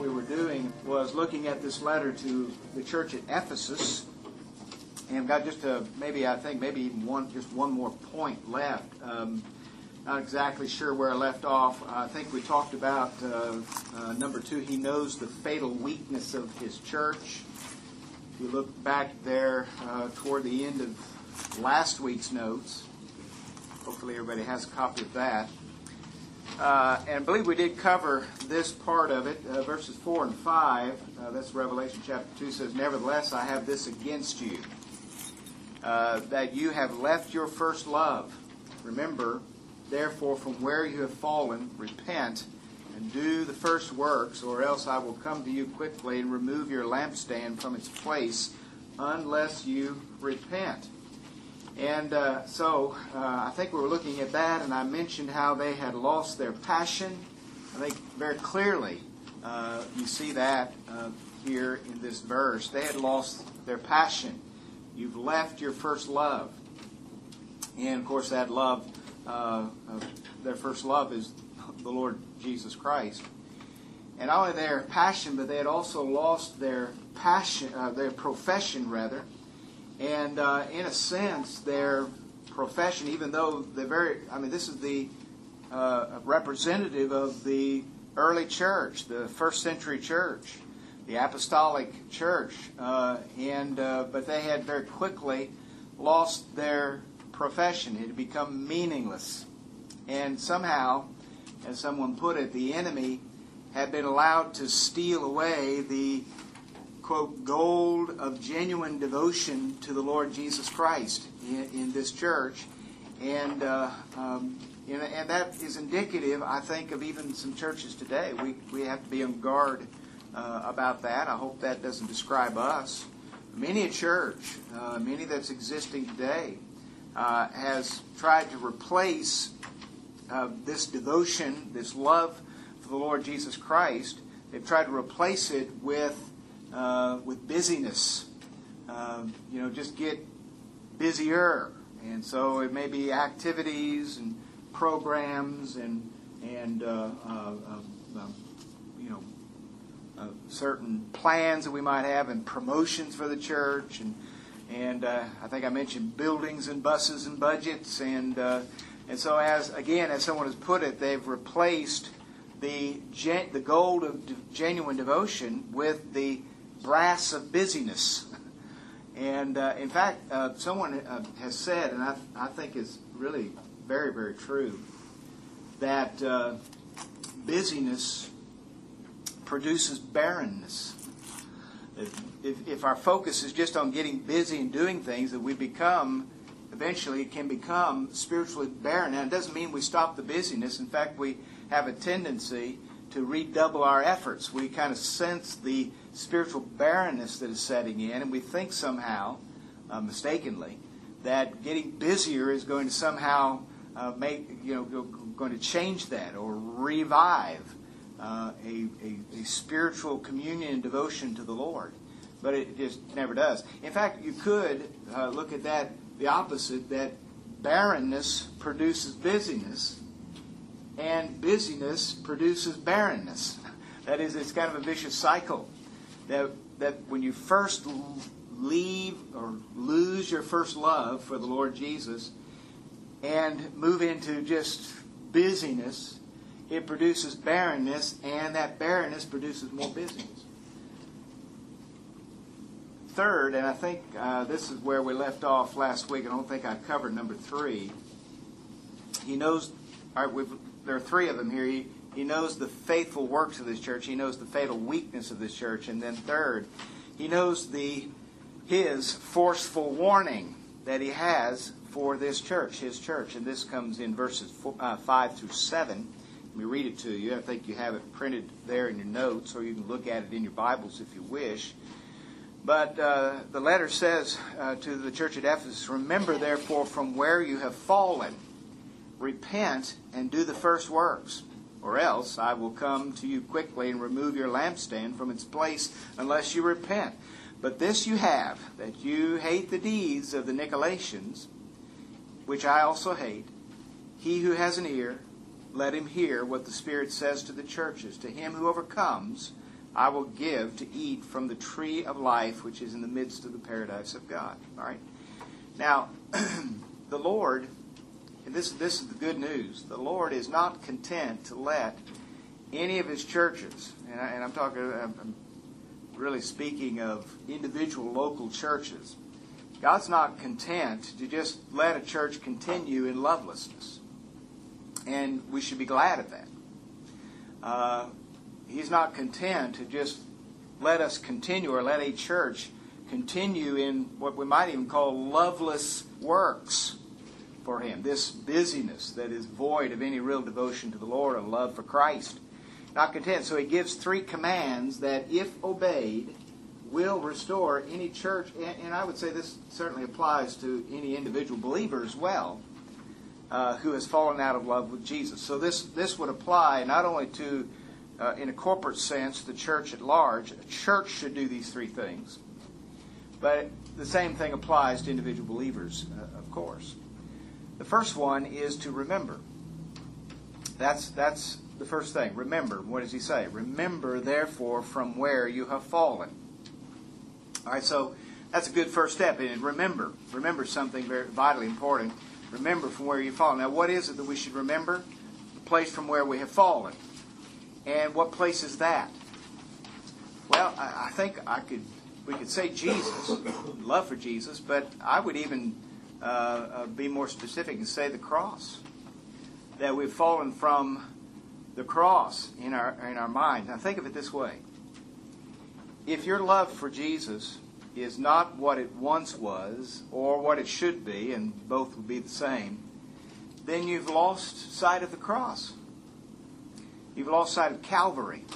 we were doing was looking at this letter to the church at Ephesus, and got just maybe even one more point left. Not exactly sure where I left off. I think we talked about number 2. He knows the fatal weakness of his church. If you look back there toward the end of last week's notes, hopefully everybody has a copy of that. And I believe we did cover this part of it, verses 4 and 5. That's Revelation chapter 2 says, "Nevertheless, I have this against you, that you have left your first love. Remember, therefore, from where you have fallen, repent and do the first works, or else I will come to you quickly and remove your lampstand from its place, unless you repent." And so I think we were looking at that, and I mentioned how they had lost their passion. I think very clearly you see that here in this verse. They had lost their passion. You've left your first love. And, of course, that love, their first love is the Lord Jesus Christ. And not only their passion, but they had also lost their passion, their profession, rather. And in a sense, their profession, even though this is the representative of the early church, the first century church, the apostolic church, but they had very quickly lost their profession. It had become meaningless. And somehow, as someone put it, the enemy had been allowed to steal away the, quote, gold of genuine devotion to the Lord Jesus Christ in this church. And that is indicative, I think, of even some churches today. We have to be on guard about that. I hope that doesn't describe us. Many a church, many that's existing today, has tried to replace this devotion, this love for the Lord Jesus Christ. They've tried to replace it with busyness. Just get busier. And so it may be activities and programs and certain plans that we might have and promotions for the church. And I think I mentioned buildings and buses and budgets. And so as someone has put it, they've replaced the gold of genuine devotion with the brass of busyness. And in fact, someone has said, and I think is really very, very true, that busyness produces barrenness. If our focus is just on getting busy and doing things, that we eventually can become spiritually barren. Now, it doesn't mean we stop the busyness. In fact, we have a tendency to redouble our efforts. We kind of sense the spiritual barrenness that is setting in, and we think somehow, mistakenly, that getting busier is going to somehow going to change that or revive a spiritual communion and devotion to the Lord. But it just never does. In fact, you could look at that the opposite, that barrenness produces busyness, and busyness produces barrenness. That is, it's kind of a vicious cycle. That when you first leave or lose your first love for the Lord Jesus and move into just busyness, it produces barrenness, and that barrenness produces more busyness. Third, and I think this is where we left off last week. I don't think I covered number 3. He knows. All right, there are 3 of them here. He knows the faithful works of this church. He knows the fatal weakness of this church. And then third, he knows his forceful warning that he has for this church, his church. And this comes in verses 5 through 7. Let me read it to you. I think you have it printed there in your notes, or you can look at it in your Bibles if you wish. But the letter says to the church at Ephesus, "Remember, therefore, from where you have fallen, repent and do the first works, or else I will come to you quickly and remove your lampstand from its place unless you repent. But this you have, that you hate the deeds of the Nicolaitans, which I also hate. He who has an ear, let him hear what the Spirit says to the churches. To him who overcomes, I will give to eat from the tree of life, which is in the midst of the paradise of God. All right. Now, the Lord, and this is the good news, the Lord is not content to let any of His churches, and I'm really speaking of individual local churches. God's not content to just let a church continue in lovelessness. And we should be glad of that. He's not content to just let us continue, or let a church continue in what we might even call loveless works for Him. This busyness that is void of any real devotion to the Lord and love for Christ. Not content. So He gives 3 commands that, if obeyed, will restore any church. And I would say this certainly applies to any individual believer as well, who has fallen out of love with Jesus. So this would apply not only to, in a corporate sense, the church at large. A church should do these 3 things. But the same thing applies to individual believers, of course. The first one is to remember. That's the first thing. Remember. What does he say? Remember, therefore, from where you have fallen. All right, so that's a good first step. And remember. Remember something very vitally important. Remember from where you've fallen. Now, what is it that we should remember? The place from where we have fallen. And what place is that? Well, I think we could say Jesus, love for Jesus, but I would even be more specific and say the cross. That we've fallen from the cross in our mind. Now think of it this way. If your love for Jesus is not what it once was, or what it should be, and both would be the same, then you've lost sight of the cross. You've lost sight of Calvary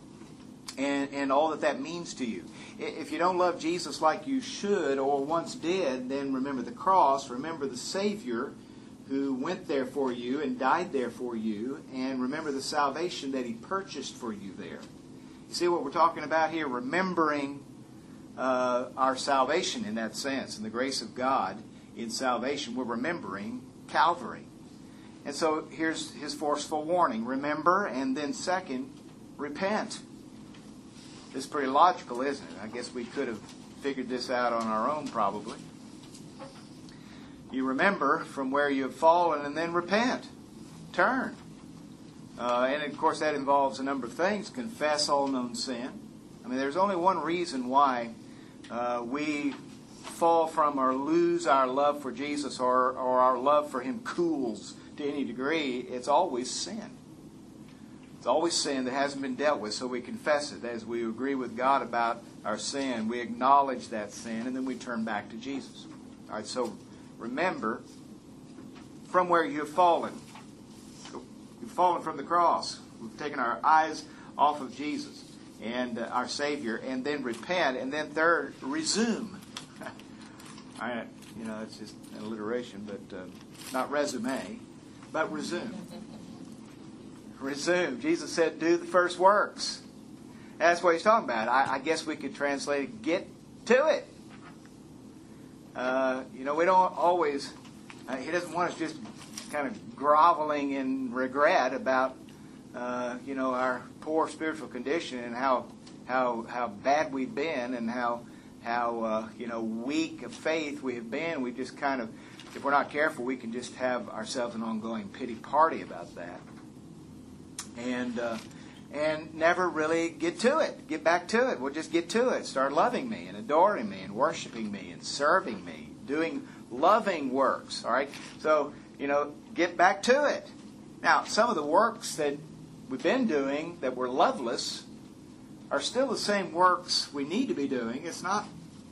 and all that means to you. If you don't love Jesus like you should or once did, then remember the cross, remember the Savior who went there for you and died there for you, and remember the salvation that He purchased for you there. You see what we're talking about here? Remembering our salvation in that sense, and the grace of God in salvation. We're remembering Calvary. And so here's his forceful warning. Remember, and then second, repent. This is pretty logical, isn't it? I guess we could have figured this out on our own probably. You remember from where you have fallen, and then repent. Turn. And of course that involves a number of things. Confess all known sin. I mean, there's only one reason why we fall from or lose our love for Jesus, or our love for Him cools to any degree. It's always sin. It's always sin that hasn't been dealt with, so we confess it. As we agree with God about our sin, we acknowledge that sin, and then we turn back to Jesus. All right, so remember from where you have fallen. You've fallen from the cross. We've taken our eyes off of Jesus and our Savior, and then repent, and then third, resume. It's just an alliteration, but not resume, but resume. Resume. Jesus said, do the first works. That's what He's talking about. I guess we could translate it, get to it. We don't always, He doesn't want us just kind of groveling in regret about, our poor spiritual condition and how bad we've been and how weak of faith we have been. We just kind of, if we're not careful, we can just have ourselves an ongoing pity party about that. And never really get to it. Get back to it. We'll just get to it. Start loving me and adoring me and worshiping me and serving me. Doing loving works. All right? So, get back to it. Now, some of the works that we've been doing that were loveless are still the same works we need to be doing. It's not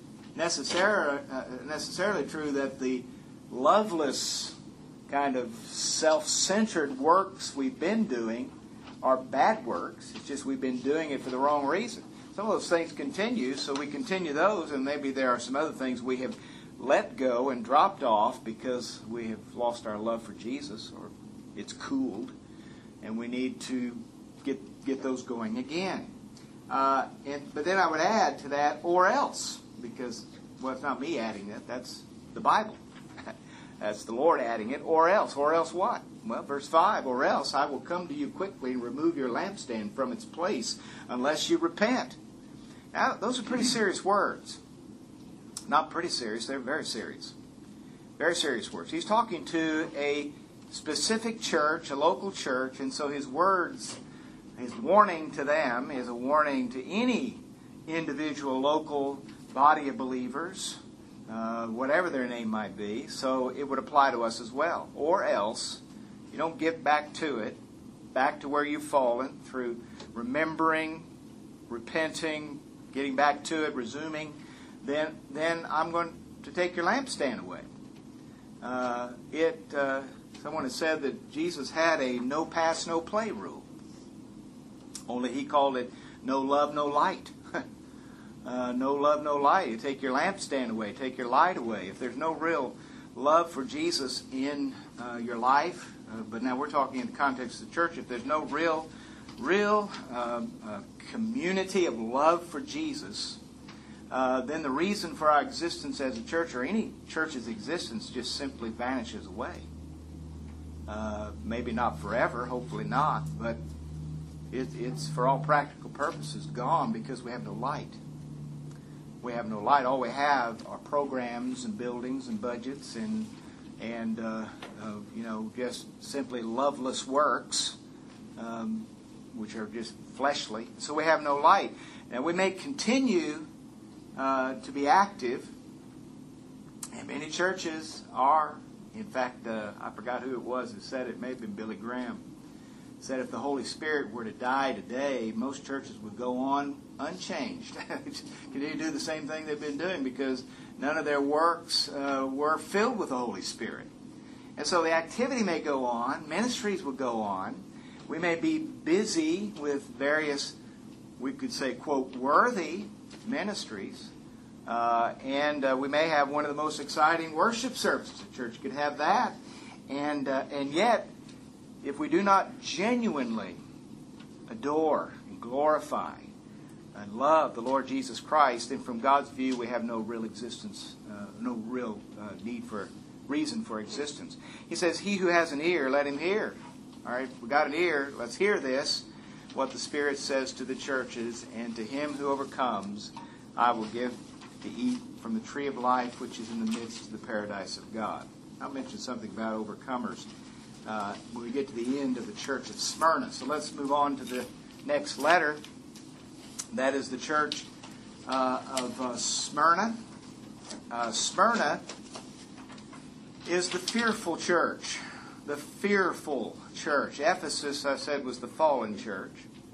necessarily true that the loveless kind of self-centered works we've been doing are bad works. It's just we've been doing it for the wrong reason. Some of those things continue, so we continue those, and maybe there are some other things we have let go and dropped off because we have lost our love for Jesus, or it's cooled, and we need to get those going again. But then I would add to that, or else, because, well, it's not me adding that, that's the Bible. That's the Lord adding it. Or else. Or else what? Well, verse 5, or else I will come to you quickly and remove your lampstand from its place unless you repent. Now, those are pretty serious words. Not pretty serious, they're very serious. Very serious words. He's talking to a specific church, a local church, and so his words, his warning to them is a warning to any individual local body of believers, whatever their name might be. So it would apply to us as well. Or else, you don't get back to it, back to where you've fallen through remembering, repenting, getting back to it, resuming, then I'm going to take your lampstand away. Someone has said that Jesus had a no pass, no play rule. Only he called it no love, no light. No love, no light. You take your lampstand away, take your light away. If there's no real love for Jesus in your life, but now we're talking in the context of the church, if there's no real community of love for Jesus, then the reason for our existence as a church, or any church's existence, just simply vanishes away. Maybe not forever, hopefully not, but it's for all practical purposes gone because we have no light. We have no light. All we have are programs and buildings and budgets and just simply loveless works, which are just fleshly. So we have no light. Now we may continue to be active, and many churches are. In fact, I forgot who it was who said it. It may have been Billy Graham. Said if the Holy Spirit were to die today, most churches would go on unchanged. Continue to do the same thing they've been doing because none of their works were filled with the Holy Spirit. And so the activity may go on. Ministries will go on. We may be busy with various, we could say, quote, worthy ministries. And we may have one of the most exciting worship services. The church could have that. And yet, if we do not genuinely adore and glorify and love the Lord Jesus Christ, then from God's view we have no real existence, no real reason for existence. He says, he who has an ear, let him hear. All right, we got an ear, let's hear this, what the Spirit says to the churches. And to him who overcomes, I will give to eat from the tree of life which is in the midst of the paradise of God. I'll mention something about overcomers when we get to the end of the church of Smyrna. So let's move on to the next letter. That is the church of Smyrna. Smyrna is the fearful church. The fearful church. Ephesus, I said, was the fallen church.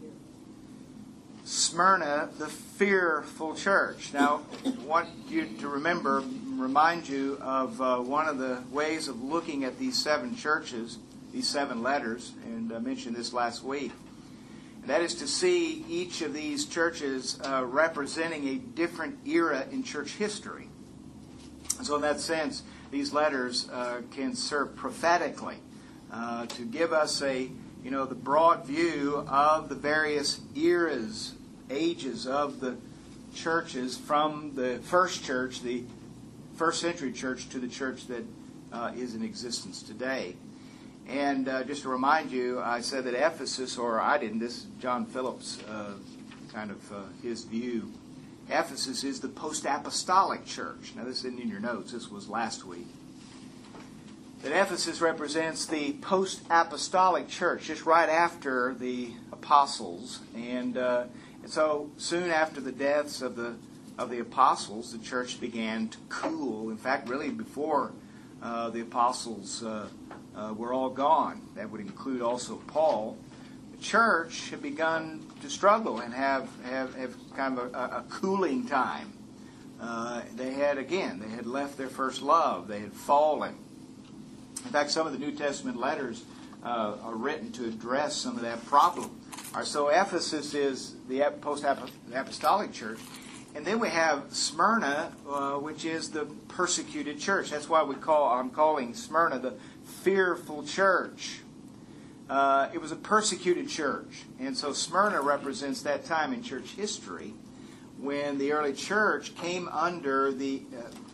Smyrna, the fearful church. Now, I want you to remind you of one of the ways of looking at these 7 churches, these 7 letters, and I mentioned this last week. And that is to see each of these churches representing a different era in church history. And so in that sense, these letters can serve prophetically to give us the broad view of the various eras, ages of the churches from the first church, the first century church, to the church that is in existence today. And just to remind you, I said that Ephesus, or I didn't, this is John Phillips' his view. Ephesus is the post-apostolic church. Now this isn't in your notes, this was last week. That Ephesus represents the post-apostolic church, just right after the apostles. And so soon after the deaths of the apostles, the church began to cool. In fact, really before the apostles were all gone, that would include also Paul, the church had begun to struggle and have kind of a cooling time. They had left their first love. They had fallen. In fact, some of the New Testament letters are written to address some of that problem. All right, so Ephesus is the post-apostolic church. And then we have Smyrna, which is the persecuted church. That's why I'm calling Smyrna the fearful church. It was a persecuted church. And so Smyrna represents that time in church history when the early church came under the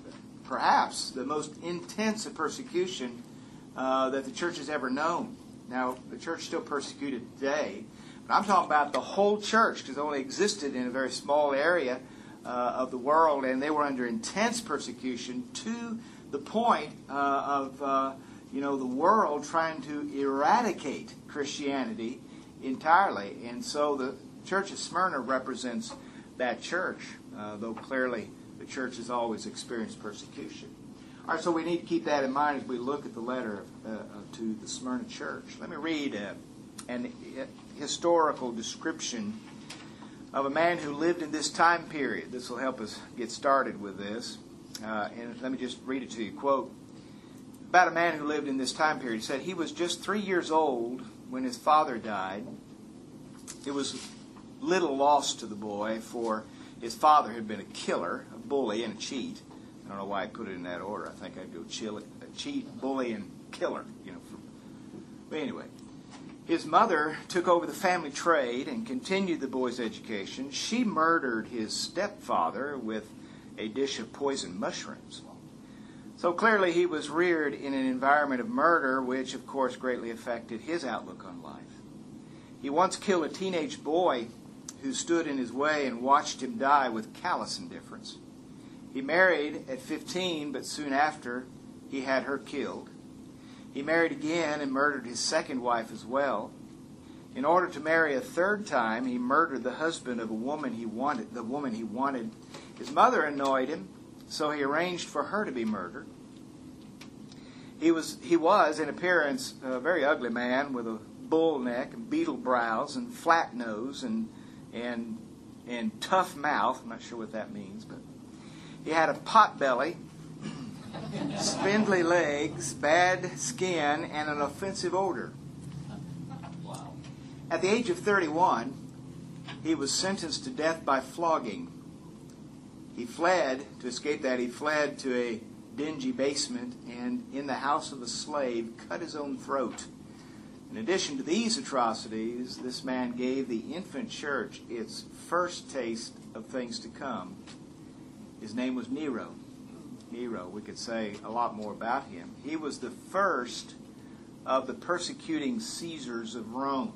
perhaps the most intense of persecution that the church has ever known. Now, the church is still persecuted today, but I'm talking about the whole church, because it only existed in a very small area of the world, and they were under intense persecution to the point of the world trying to eradicate Christianity entirely. And so the church of Smyrna represents that church, though clearly the church has always experienced persecution. All right, so we need to keep that in mind as we look at the letter to the Smyrna church. Let me read an historical description of a man who lived in this time period. This will help us get started with this. And let me just read it to you. Quote, about a man who lived in this time period. He said, he was just 3 years old when his father died. It was little loss to the boy, for his father had been a killer, a bully, and a cheat. I don't know why I put it in that order. I think I'd go cheat, bully, and killer. But anyway, his mother took over the family trade and continued the boy's education. She murdered his stepfather with a dish of poisoned mushrooms. So clearly he was reared in an environment of murder, which of course greatly affected his outlook on life. He once killed a teenage boy who stood in his way and watched him die with callous indifference. He married at 15, but soon after he had her killed. He married again and murdered his second wife as well. In order to marry a third time, he murdered the husband of the woman he wanted. His mother annoyed him, so he arranged for her to be murdered. He was, in appearance, a very ugly man with a bull neck and beetle brows and flat nose and tough mouth. I'm not sure what that means, but he had a pot belly, spindly legs, bad skin, and an offensive odor. Wow. At the age of 31, he was sentenced to death by flogging. He fled, to escape that, he fled to a dingy basement and in the house of a slave cut his own throat. In addition to these atrocities, this man gave the infant church its first taste of things to come. His name was Nero. Nero, we could say a lot more about him. He was the first of the persecuting Caesars of Rome.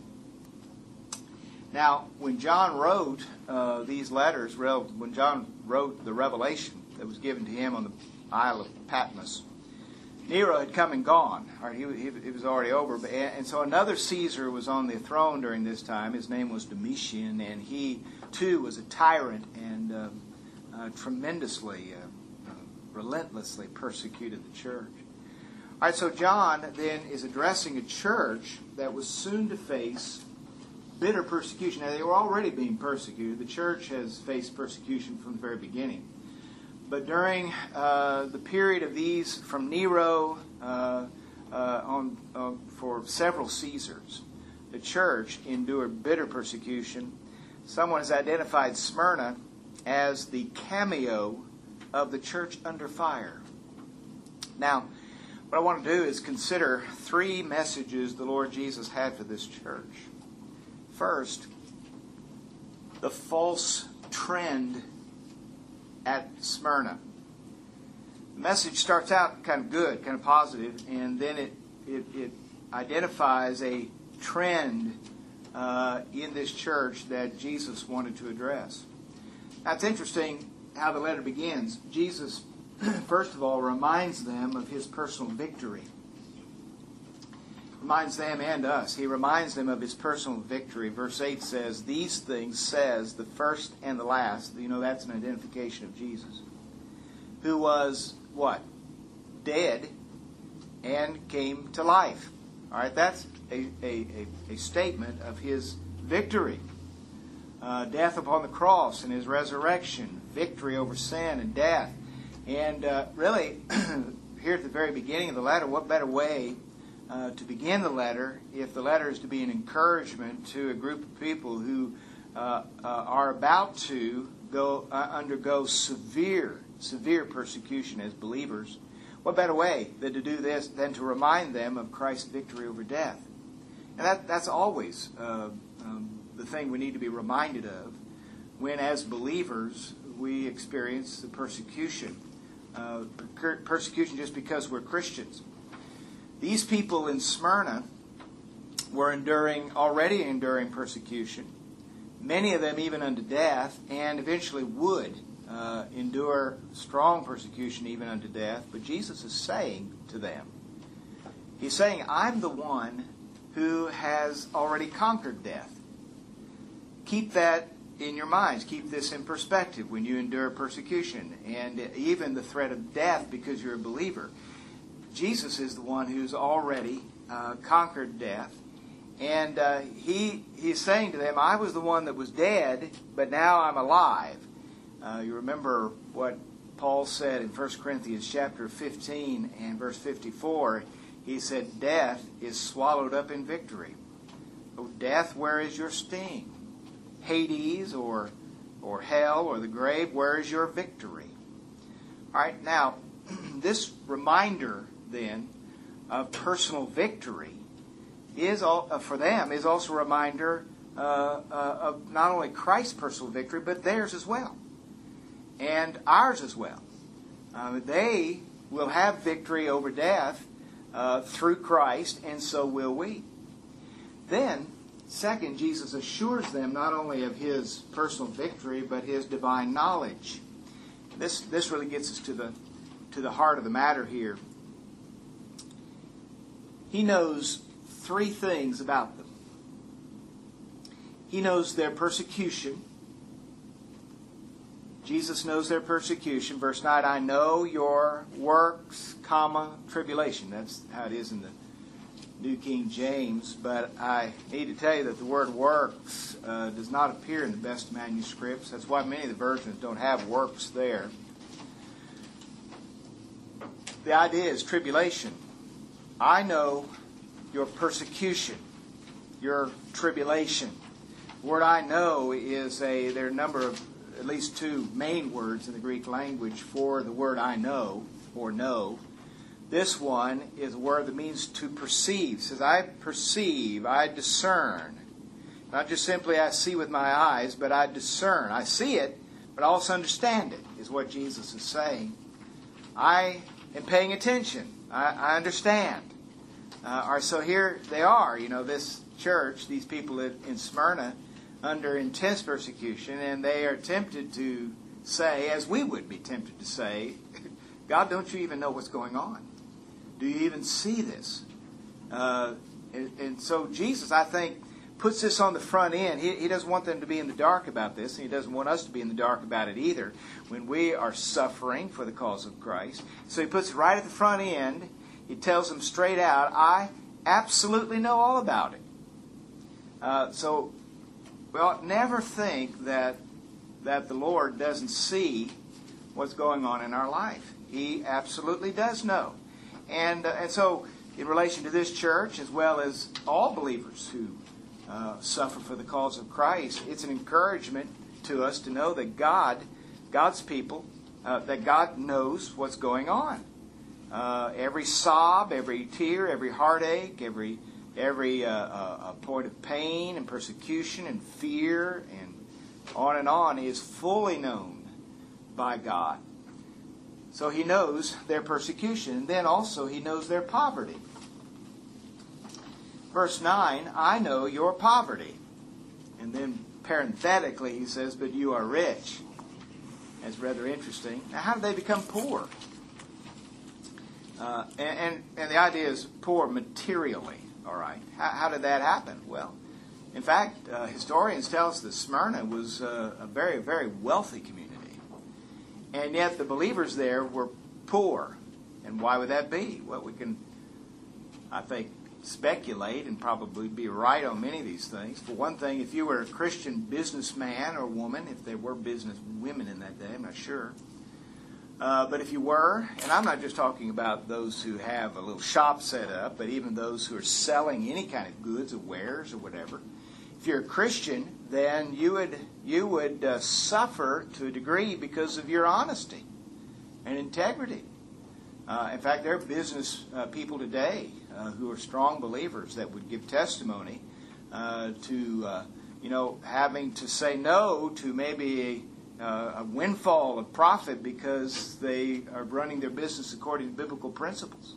Now, when John wrote these letters, when John wrote the revelation that was given to him on the Isle of Patmos, Nero had come and gone. All right, he was already over. And so another Caesar was on the throne during this time. His name was Domitian, and he, too, was a tyrant and tremendously, relentlessly persecuted the church. All right, so John then is addressing a church that was soon to face bitter persecution. Now, they were already being persecuted. The church has faced persecution from the very beginning. But during the period of these, from Nero for several Caesars, the church endured bitter persecution. Someone has identified Smyrna as the cameo of the church under fire. Now, what I want to do is consider three messages the Lord Jesus had for this church. First, the false trend at Smyrna. The message starts out kind of good, kind of positive, and then it identifies a trend in this church that Jesus wanted to address. Now, it's interesting how the letter begins. Jesus, first of all, reminds them of his personal victory. Reminds them and us. He reminds them of his personal victory. Verse 8 says, "These things says the first and the last." You know, that's an identification of Jesus. Who was, what? Dead and came to life. All right, that's a statement of his victory. Death upon the cross and his resurrection. Victory over sin and death. And really, here at the very beginning of the letter, what better way to begin the letter if the letter is to be an encouragement to a group of people who are about to undergo severe persecution as believers. What better way than to do this than to remind them of Christ's victory over death? And that's always the thing we need to be reminded of when, as believers, we experience the persecution persecution just because we're Christians. These people in Smyrna were already enduring persecution, many of them even unto death, and eventually would endure strong persecution even unto death. But Jesus is saying to them, He's saying, I'm the one who has already conquered death. Keep that in your minds. Keep this in perspective when you endure persecution and even the threat of death because you're a believer. Jesus is the one who's already conquered death. And he's saying to them, I was the one that was dead, but now I'm alive. You remember what Paul said in 1 Corinthians chapter 15 and verse 54. He said, death is swallowed up in victory. O death, where is your sting? Hades or hell or the grave, where is your victory? All right, now, this reminder then of personal victory is for them is also a reminder of not only Christ's personal victory, but theirs as well, and ours as well. They will have victory over death through Christ, and so will we. Then, second, Jesus assures them not only of His personal victory, but His divine knowledge. This really gets us to the heart of the matter here. He knows three things about them. He knows their persecution. Jesus knows their persecution. Verse 9, I know your works, tribulation. That's how it is in the New King James. But I need to tell you that the word works does not appear in the best manuscripts. That's why many of the versions don't have works there. The idea is tribulation. I know your persecution, your tribulation. The word I know is there are a number of at least two main words in the Greek language for the word I know or know. This one is a word that means to perceive. It says, I perceive, I discern. Not just simply I see with my eyes, but I discern. I see it, but I also understand it, is what Jesus is saying. I am paying attention. I understand. So here they are, this church, these people in Smyrna, under intense persecution, and they are tempted to say, as we would be tempted to say, God, don't you even know what's going on? Do you even see this? And so Jesus, I think, puts this on the front end. He doesn't want them to be in the dark about this, and He doesn't want us to be in the dark about it either when we are suffering for the cause of Christ. So He puts it right at the front end. He tells them straight out, I absolutely know all about it. Never think that the Lord doesn't see what's going on in our life. He absolutely does know. And so in relation to this church, as well as all believers who suffer for the cause of Christ, it's an encouragement to us to know that God's people, that God knows what's going on. Every sob, every tear, every heartache, every point of pain and persecution and fear and on is fully known by God. So He knows their persecution, and then also He knows their poverty. Verse 9, I know your poverty. And then parenthetically He says, but you are rich. That's rather interesting. Now, how did they become poor? And the idea is poor materially. All right. How did that happen? Well, in fact, historians tell us that Smyrna was a very, very wealthy community. And yet the believers there were poor. And why would that be? Well, we can, I think, speculate and probably be right on many of these things. For one thing, if you were a Christian businessman or woman, if there were business women in that day, I'm not sure. But if you were, and I'm not just talking about those who have a little shop set up, but even those who are selling any kind of goods or wares or whatever. If you're a Christian, then you would suffer to a degree because of your honesty and integrity. In fact, there are business people today who are strong believers that would give testimony to having to say no to maybe a windfall of profit because they are running their business according to biblical principles.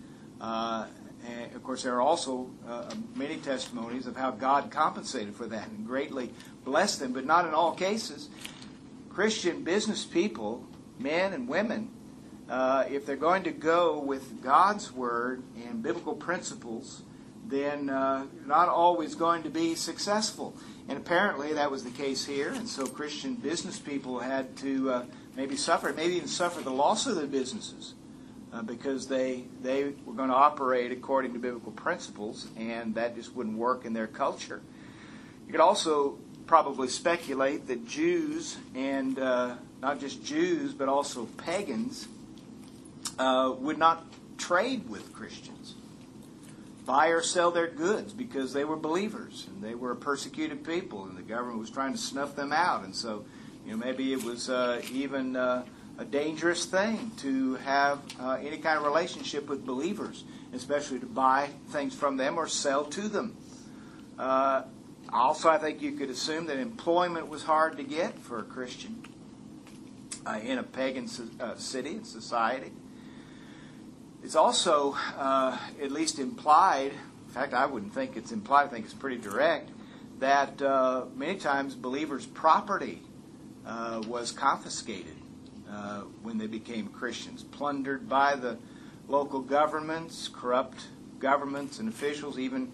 And of course, there are also many testimonies of how God compensated for that and greatly blessed them, but not in all cases. Christian business people, men and women, if they're going to go with God's Word and biblical principles, then not always going to be successful. And apparently that was the case here, and so Christian business people had to maybe even suffer the loss of their businesses because they were going to operate according to biblical principles, and that just wouldn't work in their culture. You could also probably speculate that Jews, and not just Jews, but also pagans, would not trade with Christians, buy or sell their goods, because they were believers and they were a persecuted people, and the government was trying to snuff them out. And so, maybe it was even a dangerous thing to have any kind of relationship with believers, especially to buy things from them or sell to them. Also, I think you could assume that employment was hard to get for a Christian in a pagan city and society. It's also at least implied, in fact, I wouldn't think it's implied, I think it's pretty direct, that many times believers' property was confiscated when they became Christians, plundered by the local governments, corrupt governments and officials, even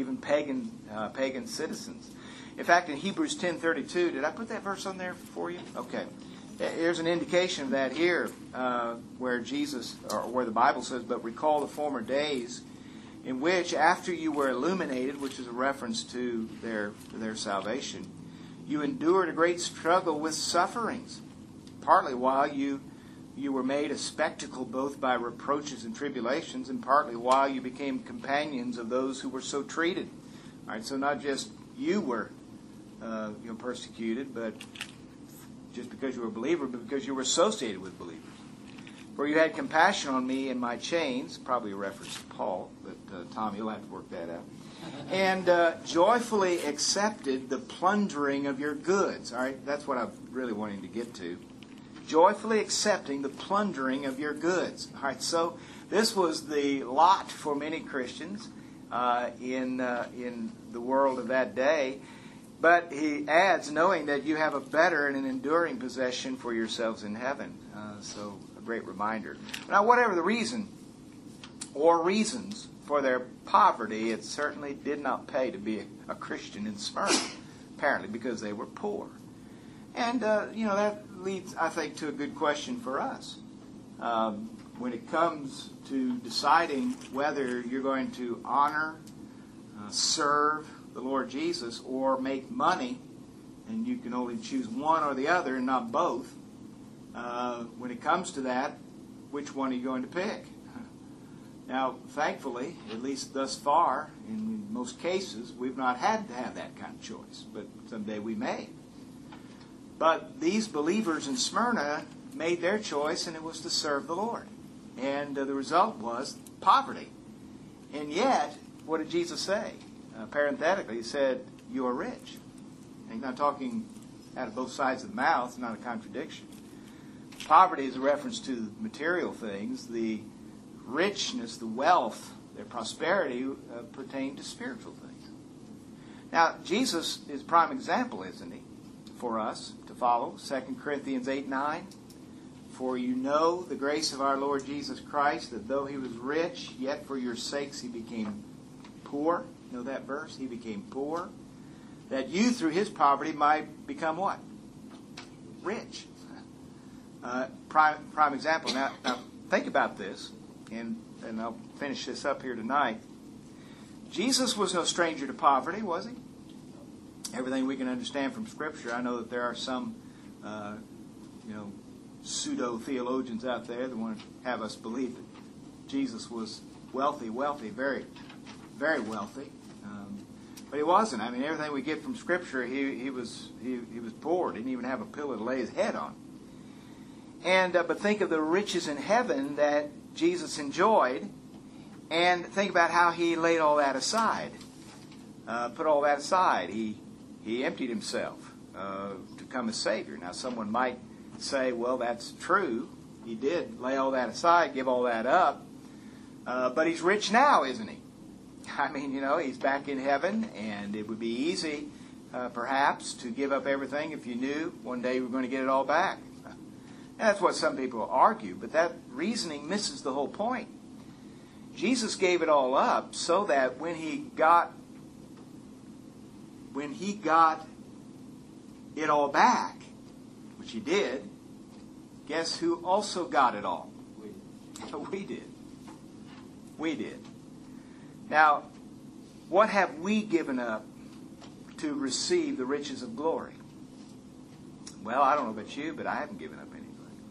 pagan citizens. In fact, in Hebrews 10:32, did I put that verse on there for you? Okay. There's an indication of that here, where Jesus, or where the Bible says, "But recall the former days, in which, after you were illuminated," which is a reference to their salvation, "you endured a great struggle with sufferings, partly while you were made a spectacle both by reproaches and tribulations, and partly while you became companions of those who were so treated." All right, so not just you were persecuted, but just because you were a believer, but because you were associated with believers. "For you had compassion on me in my chains," probably a reference to Paul, but Tom, you'll have to work that out, "and joyfully accepted the plundering of your goods." All right, that's what I'm really wanting to get to. Joyfully accepting the plundering of your goods. All right, so this was the lot for many Christians in the world of that day. But he adds, knowing that you have a better and an enduring possession for yourselves in heaven. So a great reminder. Now, whatever the reason or reasons for their poverty, it certainly did not pay to be a Christian in Smyrna, apparently because they were poor. And, that leads, I think, to a good question for us. When it comes to deciding whether you're going to honor, serve the Lord Jesus, or make money, and you can only choose one or the other and not both, when it comes to that, which one are you going to pick? Now, thankfully, at least thus far, in most cases, we've not had to have that kind of choice, but someday we may. But these believers in Smyrna made their choice, and it was to serve the Lord. And the result was poverty. And yet, what did Jesus say? Parenthetically, he said, "You are rich." And he's not talking out of both sides of the mouth. It's not a contradiction. Poverty is a reference to material things. The richness, the wealth, their prosperity pertain to spiritual things. Now, Jesus is a prime example, isn't he, for us to follow? 2 Corinthians 8:9. "For you know the grace of our Lord Jesus Christ, that though he was rich, yet for your sakes he became poor." You know that verse? He became poor, that you through his poverty might become what? Rich. Prime example. Now think about this, and I'll finish this up here tonight. Jesus was no stranger to poverty, was he? Everything we can understand from Scripture. I know that there are some, pseudo-theologians out there that want to have us believe that Jesus was wealthy, very, very wealthy. But he wasn't. I mean, everything we get from Scripture, he was poor. Didn't even have a pillow to lay his head on. And but think of the riches in heaven that Jesus enjoyed, and think about how he laid all that aside. Put all that aside. He emptied himself to become a Savior. Now, someone might say, well, that's true. He did lay all that aside, give all that up. But he's rich now, isn't he? I mean, he's back in heaven, and it would be easy, perhaps, to give up everything if you knew one day you were going to get it all back. That's what some people argue, but that reasoning misses the whole point. Jesus gave it all up so that when he got it all back, which he did, guess who also got it all? We did. We did. Now, what have we given up to receive the riches of glory? Well, I don't know about you, but I haven't given up anything.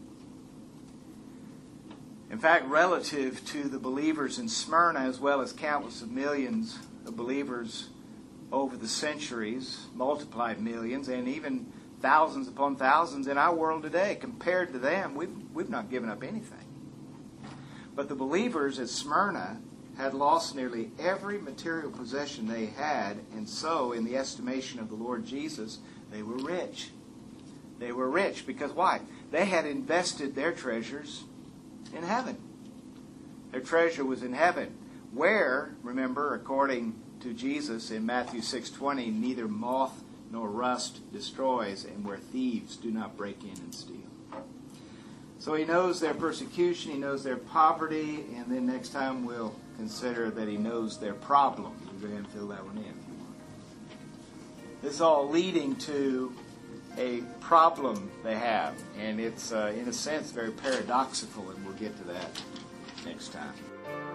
In fact, relative to the believers in Smyrna, as well as countless of millions of believers over the centuries, multiplied millions, and even thousands upon thousands in our world today, compared to them, we've not given up anything. But the believers at Smyrna had lost nearly every material possession they had, and so, in the estimation of the Lord Jesus, they were rich. They were rich because why? They had invested their treasures in heaven. Their treasure was in heaven, where, remember, according to Jesus in Matthew 6:20, neither moth nor rust destroys, and where thieves do not break in and steal. So he knows their persecution, he knows their poverty, and then next time we'll consider that he knows their problem. You go ahead and fill that one in if you want. This is all leading to a problem they have, and it's, in a sense, very paradoxical, and we'll get to that next time.